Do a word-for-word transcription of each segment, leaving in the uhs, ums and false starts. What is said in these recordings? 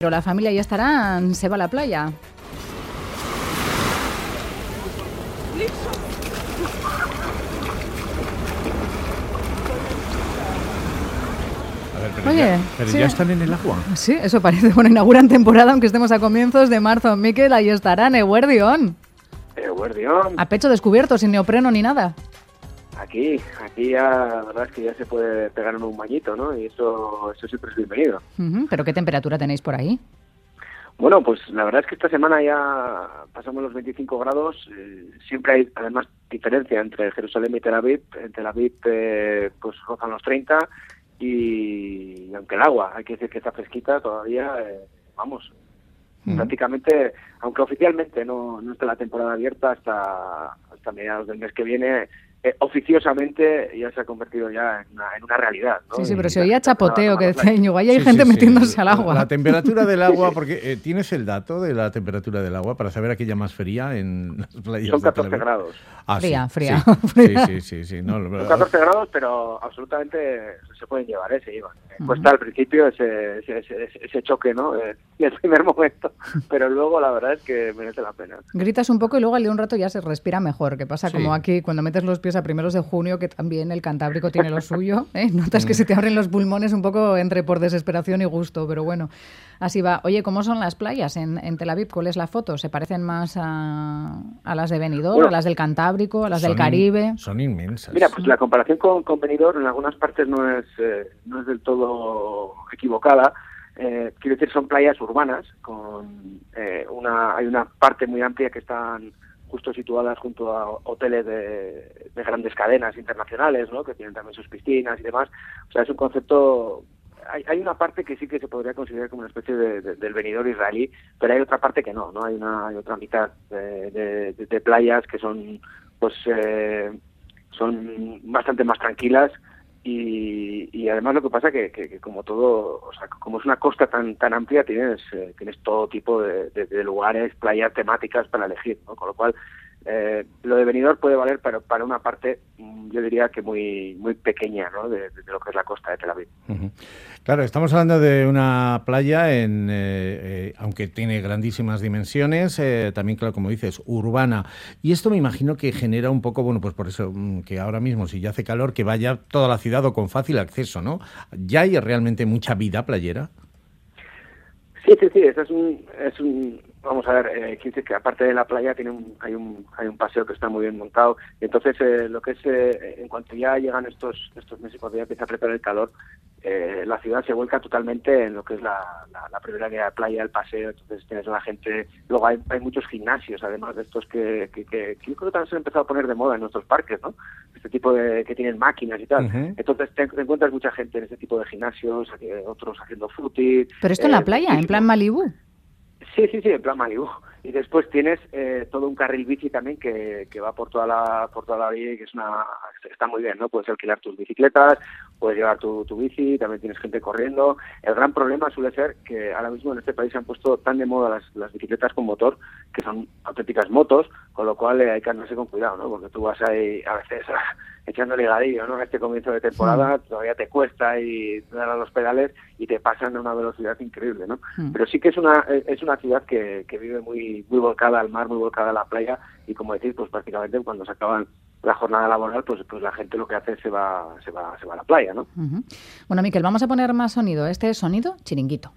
Pero la familia ya estará, se va a la playa. A ver, pero, Oye, ya, pero sí. ya están en el agua. Sí, eso parece. Bueno, inauguran temporada, aunque estemos a comienzos de marzo. Miquel, ahí estarán, Eguerdión. Eguerdión. A pecho descubierto, sin neopreno ni nada. Aquí, aquí ya, la verdad es que ya se puede pegar en un bañito, ¿no? Y eso, eso siempre es bienvenido. Uh-huh. ¿Pero qué temperatura tenéis por ahí? Bueno, pues la verdad es que esta semana ya pasamos los veinticinco grados. Eh, siempre hay, además, diferencia entre Jerusalén y Tel Aviv. En Tel Aviv, eh, pues rozan los treinta y aunque el agua, hay que decir que está fresquita todavía, eh, vamos, uh-huh. prácticamente, aunque oficialmente no, no está la temporada abierta hasta, hasta mediados del mes que viene, Eh, oficiosamente ya se ha convertido ya en una, en una realidad, ¿no? Sí, sí, pero y se oía chapoteo que decía Íñigo, ahí hay sí, gente sí, metiéndose sí. al agua. La, la temperatura del agua, porque eh, ¿tienes el dato de la temperatura del agua para saber aquella más fría en las playas? Son de Tel catorce Aviv? grados. Ah, fría, sí, fría. Sí, fría. sí, sí, sí, sí. No, Son catorce grados, pero absolutamente se pueden llevar, ¿eh? Se llevan. Uh-huh. Cuesta al principio ese, ese, ese, ese choque, ¿no? Eh, en el primer momento, pero luego la verdad es que merece la pena. Gritas un poco y luego al de un rato ya se respira mejor, que pasa Sí. como aquí cuando metes los pies a primeros de junio, que también el Cantábrico tiene lo suyo, ¿eh? Notas que se te abren los pulmones un poco entre por desesperación y gusto, pero bueno, así va. Oye, ¿cómo son las playas en, en Tel Aviv? ¿Cuál es la foto? ¿Se parecen más a, a las de Benidorm, bueno, a las del Cantábrico, a las del Caribe? In, son inmensas. Mira, pues la comparación con, con Benidorm en algunas partes no es, eh, no es del todo equivocada. Eh, quiero decir, son playas urbanas, con eh, una hay una parte muy amplia que están justo situadas junto a hoteles de, de grandes cadenas internacionales, ¿no? Que tienen también sus piscinas y demás. O sea, es un concepto... Hay, hay una parte que sí que se podría considerar como una especie de, de, del Benidorm israelí, pero hay otra parte que no, ¿no? Hay una hay otra mitad de, de, de, de playas que son, pues, eh, son bastante más tranquilas. Y, y además lo que pasa que, que, que como todo, o sea, como es una costa tan tan amplia, tienes eh, tienes todo tipo de, de, de lugares, playas temáticas para elegir, ¿no? Con lo cual eh, lo de Benidorm puede valer para para una parte, yo diría que muy muy pequeña, ¿no? de, de lo que es la costa de Tel Aviv. Uh-huh. Claro, estamos hablando de una playa en, eh, eh, aunque tiene grandísimas dimensiones, eh, también, claro, como dices, urbana. Y esto me imagino que genera un poco, bueno, pues por eso que ahora mismo, si ya hace calor, que vaya toda la ciudad o con fácil acceso, ¿no? ¿Ya hay realmente mucha vida playera? Sí, sí, sí, eso es un, es un vamos a ver, eh, que, que aparte de la playa tiene un, hay un hay un paseo que está muy bien montado, y entonces eh, lo que es, eh, en cuanto ya llegan estos estos meses, cuando ya empieza a apretar el calor, eh, la ciudad se vuelca totalmente en lo que es la, la, la primera línea de playa, el paseo, entonces tienes a la gente, luego hay, hay muchos gimnasios, además de estos que, que, que, que yo creo que también se han empezado a poner de moda en nuestros parques, ¿no? Este tipo de, que tienen máquinas y tal, uh-huh. Entonces te, te encuentras mucha gente en este tipo de gimnasios, otros haciendo footing. Pero esto en eh, la playa, en plan Malibú. Sí, sí, sí, en plan Malibú. Y después tienes eh, todo un carril bici también que, que va por toda la por toda la vía y que es una está muy bien, ¿no? Puedes alquilar tus bicicletas, puedes llevar tu, tu bici, también tienes gente corriendo. El gran problema suele ser que ahora mismo en este país se han puesto tan de moda las, las bicicletas con motor que son auténticas motos, con lo cual eh, hay que andarse con cuidado, ¿no? Porque tú vas ahí a veces a, echándole gadillo, ¿no? En este comienzo de temporada sí. Todavía te cuesta y te dan a los pedales y te pasan a una velocidad increíble, ¿no? Sí. Pero sí que es una es una ciudad que, que vive muy muy volcada al mar, muy volcada a la playa y, como decís, pues prácticamente cuando se acaban la jornada laboral, pues pues la gente lo que hace es se va se va se va a la playa, ¿no? Uh-huh. Bueno, Miquel, vamos a poner más sonido. Este es sonido chiringuito.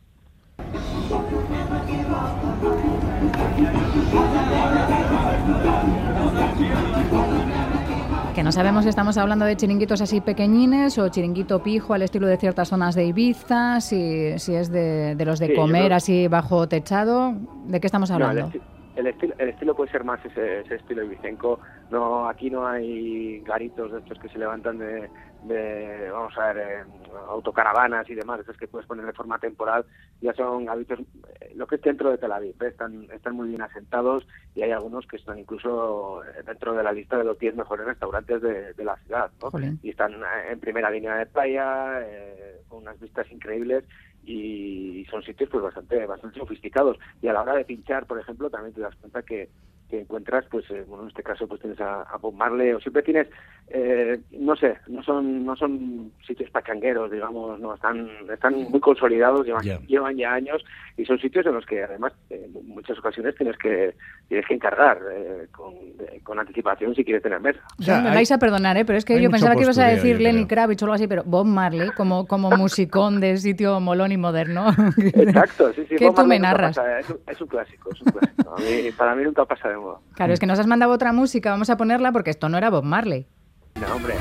Que no sabemos si estamos hablando de chiringuitos así pequeñines o chiringuito pijo al estilo de ciertas zonas de Ibiza, si, si es de, de los de sí, comer creo... así bajo techado. ¿De qué estamos hablando? No, el, esti- el, estilo, el estilo puede ser más ese, ese estilo ibicenco. No, aquí no hay garitos de estos que se levantan de, de vamos a ver, eh, autocaravanas y demás, estos que puedes poner de forma temporal. Ya son garitos, eh, lo que es dentro de Tel Aviv, ¿eh? están, están muy bien asentados y hay algunos que están incluso dentro de la lista de los diez mejores restaurantes de, de la ciudad, ¿no? Y están en primera línea de playa, eh, con unas vistas increíbles. Y son sitios pues bastante bastante sofisticados, y a la hora de pinchar, por ejemplo, también te das cuenta que que encuentras, pues eh, bueno, en este caso pues tienes a, a Bob Marley, o siempre tienes, eh, no sé, no son no son sitios pachangueros, digamos, no están están muy consolidados, llevan, yeah. llevan ya años, y son sitios en los que además eh, en muchas ocasiones tienes que tienes que encargar eh, con, eh, con anticipación si quieres tener mesa. O sea, me hay, vais a perdonar, ¿eh? Pero es que yo pensaba que ibas a decir Lenny Kravitz o algo así, pero Bob Marley como como musicón de sitio molón y moderno. Exacto, sí, sí. ¿Qué tú me narras? Pasa, es, un, es un clásico, es un clásico. A mí, para mí nunca pasa de moda. Claro, es que nos has mandado otra música, vamos a ponerla porque esto no era Bob Marley. No, hombre.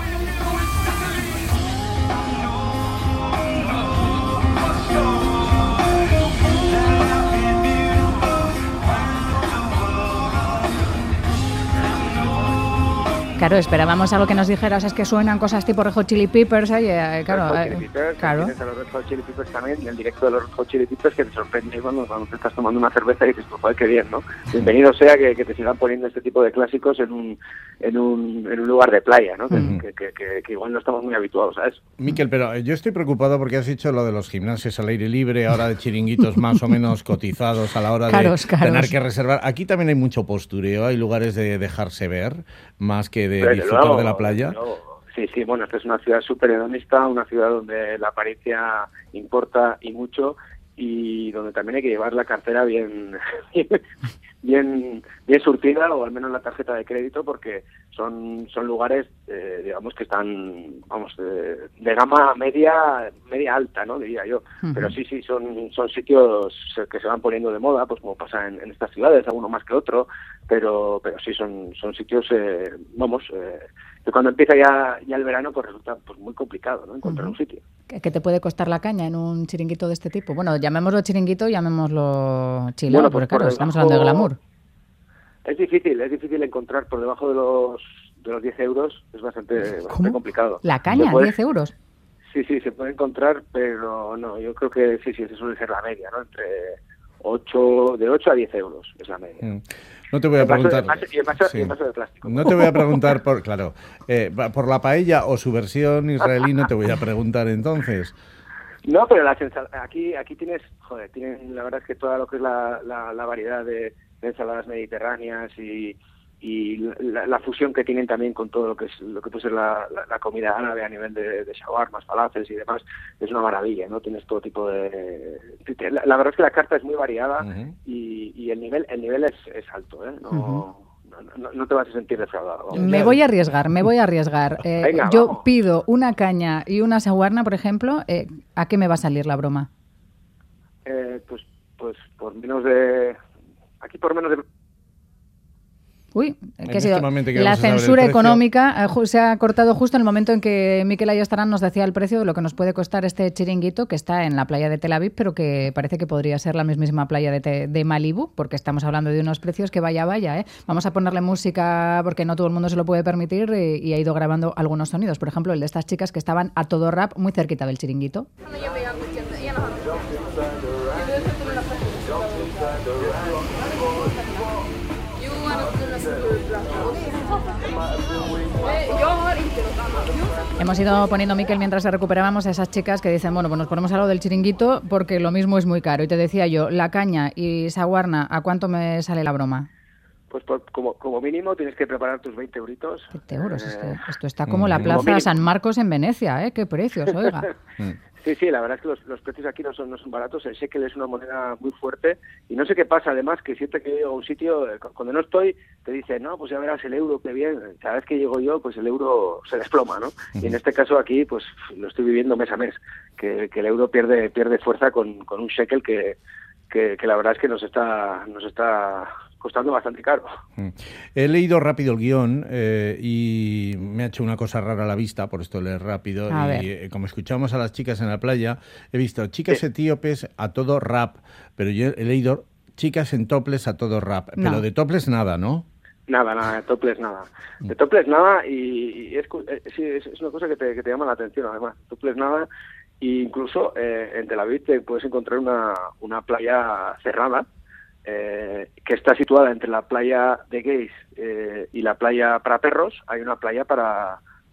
Claro, esperábamos algo que nos dijeras, es que suenan cosas tipo Red Hot Chili Peppers, eh, claro, Red Hot Chili Peppers, claro. Tienes a los Red Hot Chili Peppers también, y el directo de los Red Hot Chili Peppers que te sorprende cuando, cuando te estás tomando una cerveza y dices, pues joder, qué bien, ¿no? Bienvenido sea que, que te sigan poniendo este tipo de clásicos en un en un, en un lugar de playa, ¿no? Uh-huh. Que, que, que, que igual no estamos muy habituados a eso. Miquel, pero yo estoy preocupado porque has dicho lo de los gimnasios al aire libre, ahora de chiringuitos más o menos cotizados a la hora caros, de caros. tener que reservar. Aquí también hay mucho postureo, hay lugares de dejarse ver más que de pero disfrutar luego, de la playa. Luego, sí, sí, bueno, esta es una ciudad súper hedonista, una ciudad donde la apariencia importa y mucho, y donde también hay que llevar la cartera bien bien bien surtida, o al menos la tarjeta de crédito, porque son son lugares eh, digamos que están vamos de, de gama media media alta, no diría yo. Uh-huh. Pero sí sí son son sitios que se van poniendo de moda, pues como pasa en, en estas ciudades, alguno más que otro, pero pero sí son son sitios eh, vamos eh, que cuando empieza ya ya el verano pues resulta pues muy complicado, ¿no? Encontrar uh-huh. un sitio. ¿Qué te puede costar la caña en un chiringuito de este tipo? Bueno, llamémoslo chiringuito, llamémoslo chileno, bueno, pues porque claro, debajo, estamos hablando de glamour. Es difícil, es difícil encontrar por debajo de los de los diez euros, es bastante, bastante complicado. ¿La caña, puede, diez euros? Sí, sí, se puede encontrar, pero no, yo creo que sí, sí, esa suele ser la media, ¿no? Entre ocho, de ocho a diez euros es la media. Mm. No te voy a preguntar. Y en vaso, sí. de plástico. No te voy a preguntar por, claro, eh, por la paella o su versión israelí, no te voy a preguntar entonces. No, pero la sensal- aquí aquí tienes, joder, tienen la verdad es que toda lo que es la, la, la variedad de, de ensaladas mediterráneas y y la, la fusión que tienen también con todo lo que es lo que puede ser la, la, la comida árabe a nivel de, de shawarmas, falafels y demás, es una maravilla, ¿no? Tienes todo tipo de... La, la verdad es que la carta es muy variada uh-huh. y, y el nivel el nivel es, es alto, ¿eh? No, uh-huh. no, no, no te vas a sentir defraudado. Vamos. Me voy a arriesgar, me voy a arriesgar. Eh, Venga, yo vamos. pido una caña y una shawarma, por ejemplo, eh, ¿a qué me va a salir la broma? Eh, pues, pues por menos de... Aquí por menos de... Uy, que ha sido la censura económica eh, se ha cortado justo en el momento en que Miquel Ayestarán nos decía el precio de lo que nos puede costar este chiringuito que está en la playa de Tel Aviv, pero que parece que podría ser la mismísima playa de, te, de Malibú, porque estamos hablando de unos precios que vaya, vaya. ¿eh? Vamos a ponerle música porque no todo el mundo se lo puede permitir y, y ha ido grabando algunos sonidos. Por ejemplo, el de estas chicas que estaban a todo rap muy cerquita del chiringuito. Hemos ido poniendo, Miquel, mientras recuperábamos a esas chicas que dicen, bueno, pues nos ponemos a lo del chiringuito porque lo mismo es muy caro. Y te decía yo, la caña y shawarma, ¿a cuánto me sale la broma? Pues por, como, como mínimo tienes que preparar tus veinte euritos. veinte euros, eh, es que esto está como la Plaza San Marcos en Venecia, ¿eh? Qué precios, oiga. Sí, sí, la verdad es que los, los precios aquí no son, no son baratos. El shekel es una moneda muy fuerte y no sé qué pasa, además, que siempre que llego a un sitio, cuando no estoy, te dicen, no, pues ya verás el euro, qué bien. Cada vez que llego yo, pues el euro se desploma, ¿no? Uh-huh. Y en este caso aquí, pues lo estoy viviendo mes a mes, que, que el euro pierde pierde fuerza con, con un shekel que, que, que la verdad es que nos está nos está costando bastante caro. He leído rápido el guión eh, y me ha hecho una cosa rara a la vista, por esto leer rápido, a y eh, como escuchamos a las chicas en la playa, he visto chicas sí. etíopes a todo rap, pero yo he leído chicas en topless a todo rap, no. Pero de topless nada, ¿no? Nada, nada, de topless nada. De topless nada y, y es, es, es una cosa que te, que te llama la atención, además. Topless nada, e incluso eh, en Tel Aviv te puedes encontrar una, una playa cerrada, Eh, que está situada entre la playa de gays eh, y la playa para perros. Hay una playa para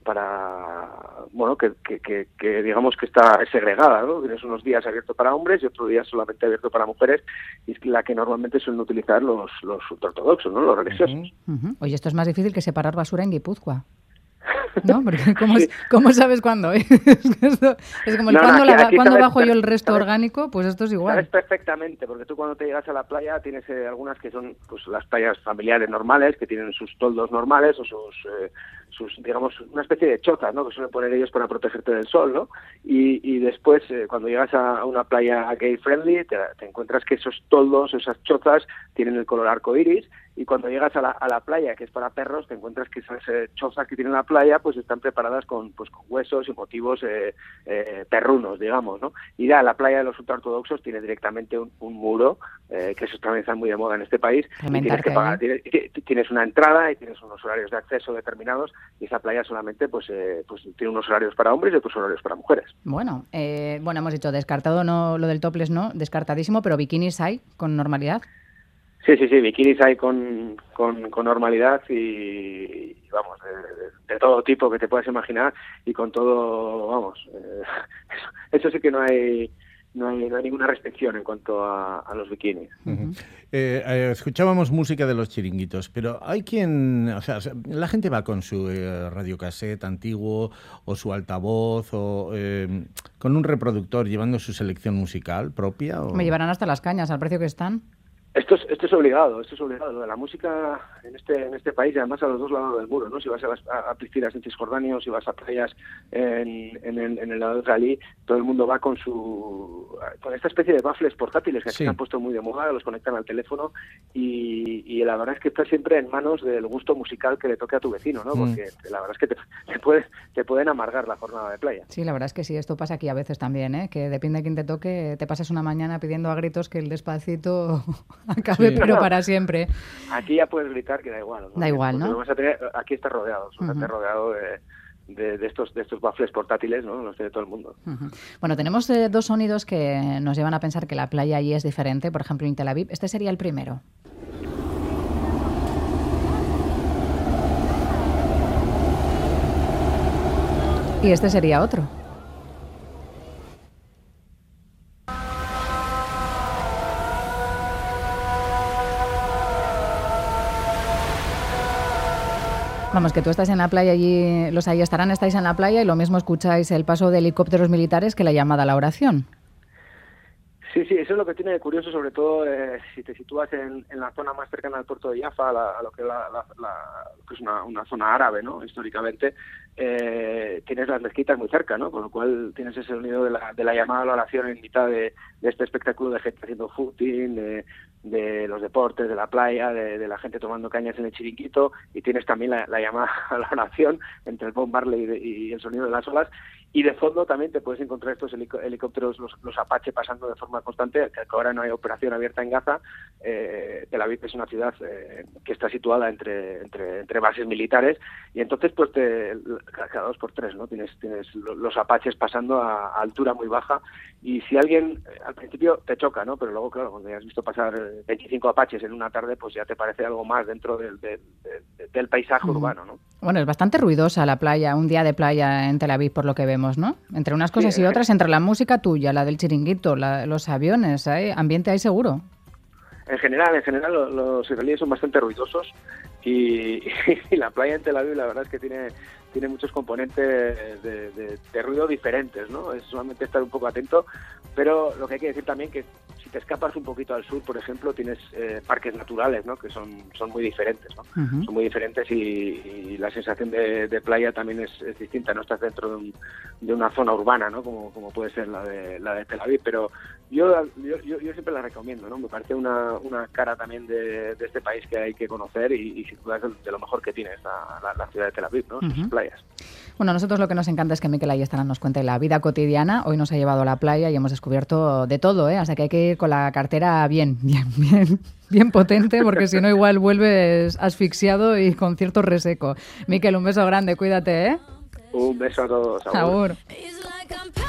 para bueno, que, que, que, que digamos que está segregada, ¿no? Tienes unos días abiertos para hombres y otros días solamente abiertos para mujeres, y es la que normalmente suelen utilizar los, los ultraortodoxos, ¿no? Los religiosos. Uh-huh. Uh-huh. Oye, esto es más difícil que separar basura en Guipúzcoa, ¿no? Porque ¿cómo, sí. ¿cómo sabes cuándo? Es, esto, es como el no, cuándo, no, aquí, la, aquí cuándo bajo yo el resto sabes, orgánico, pues esto es igual. Sabes perfectamente, porque tú cuando te llegas a la playa tienes eh, algunas que son pues las playas familiares normales, que tienen sus toldos normales o sus... Eh, sus, digamos, una especie de chozas, ¿no? Que suelen poner ellos para protegerte del sol, ¿no? Y, y después, eh, cuando llegas a, a una playa gay friendly, te, te encuentras que esos toldos, esas chozas, tienen el color arcoíris, y cuando llegas a la, a la playa, que es para perros, te encuentras que esas eh, chozas que tiene la playa, pues están preparadas con, pues, con huesos y motivos eh, eh, perrunos, digamos, ¿no? Y ya la playa de los ultraortodoxos tiene directamente un, un muro, eh, que eso también está muy de moda en este país, y tienes que pagar, tienes, tienes una entrada y tienes unos horarios de acceso determinados, y esa playa solamente pues eh, pues tiene unos horarios para hombres y otros horarios para mujeres. Bueno, eh, bueno, hemos dicho descartado no lo del topless, no, descartadísimo, pero bikinis hay con normalidad. Sí, sí, sí, bikinis hay con, con, con normalidad y, y vamos, de, de todo tipo que te puedas imaginar y con todo, vamos, eh, eso, eso sí que no hay... No hay, no hay ninguna restricción en cuanto a, a los bikinis. Uh-huh. eh, eh, escuchábamos música de los chiringuitos, pero hay quien, o sea, la gente va con su eh, radiocassette antiguo o su altavoz o eh, con un reproductor llevando su selección musical propia. ¿O? Me llevarán hasta las cañas al precio que están. Esto es, esto es obligado, esto es obligado. Lo de la música en este en este país, y además a los dos lados del muro, ¿no? Si vas a, las, a, a piscinas en Cisjordania o si vas a playas en, en, el, en el lado israelí, todo el mundo va con su con esta especie de baffles portátiles que aquí sí. se han puesto muy de moda, los conectan al teléfono y, y la verdad es que está siempre en manos del gusto musical que le toque a tu vecino, ¿no? Porque mm. la verdad es que te, te, puede, te pueden amargar la jornada de playa. Sí, la verdad es que sí, esto pasa aquí a veces también, ¿eh? Que depende de quién te toque, te pasas una mañana pidiendo a gritos que el Despacito... acabe, sí. pero para siempre. Aquí ya puedes gritar que da igual, ¿no? Da igual, ¿no? Vas a tener, aquí estás rodeado, uh-huh. estás rodeado de, de, de estos de estos baffles portátiles, ¿no? Los tiene todo el mundo. Uh-huh. Bueno, tenemos eh, dos sonidos que nos llevan a pensar que la playa allí es diferente, por ejemplo en Tel Aviv. Este sería el primero. Y este sería otro. Vamos, que tú estás en la playa allí, los ahí estarán, estáis en la playa y lo mismo escucháis el paso de helicópteros militares que la llamada a la oración. Sí, sí, eso es lo que tiene de curioso, sobre todo eh, si te sitúas en, en la zona más cercana al puerto de Jaffa, a, la, a lo que, la, la, la, que es una, una zona árabe, ¿no? Históricamente, eh, tienes las mezquitas muy cerca, ¿no? Con lo cual tienes ese sonido de la, de la llamada a la oración en mitad de, de este espectáculo de gente haciendo footing, de, de los deportes, de la playa, de, de la gente tomando cañas en el chiringuito, y tienes también la, la llamada a la oración entre el Bob Marley y, de, y el sonido de las olas. Y de fondo también te puedes encontrar estos helicópteros, los, los Apache, pasando de forma constante, que ahora no hay operación abierta en Gaza. Eh, Tel Aviv es una ciudad eh, que está situada entre, entre, entre bases militares, y entonces pues te, cada dos por tres, ¿no? Tienes, tienes los Apaches pasando a, a altura muy baja, y si alguien eh, al principio te choca, ¿no? Pero luego, claro, cuando ya has visto pasar veinticinco Apaches en una tarde, pues ya te parece algo más dentro del, del, del, del paisaje mm. urbano, ¿no? Bueno, es bastante ruidosa la playa, un día de playa en Tel Aviv, por lo que vemos, ¿no? Entre unas cosas sí, y otras, entre la música tuya, la del chiringuito, la, los aviones, ¿eh? Ambiente hay seguro. En general, en general los, los israelíes son bastante ruidosos y, y la playa en Tel Aviv la verdad es que tiene tiene muchos componentes de, de, de ruido diferentes, ¿no? Es solamente estar un poco atento, pero lo que hay que decir también que si te escapas un poquito al sur, por ejemplo, tienes eh, parques naturales, ¿no? Que son son muy diferentes, ¿no? Uh-huh. Son muy diferentes y, y la sensación de, de playa también es, es distinta. No estás dentro de, un, de una zona urbana, ¿no? Como, como puede ser la de la de Tel Aviv, pero yo yo, yo, yo siempre la recomiendo, ¿no? Me parece una, una cara también de, de este país que hay que conocer y, y sin duda es de, de lo mejor que tiene esta, la, la ciudad de Tel Aviv, ¿no? Uh-huh. Sus playas. Bueno, a nosotros lo que nos encanta es que Mikel Ayestarán nos cuente la vida cotidiana. Hoy nos ha llevado a la playa y hemos descubierto de todo, ¿eh? O sea que hay que ir con la cartera bien, bien, bien, bien potente, porque si no igual vuelves asfixiado y con cierto reseco. Mikel, un beso grande, cuídate, ¿eh? Un beso a todos. Agur. Agur.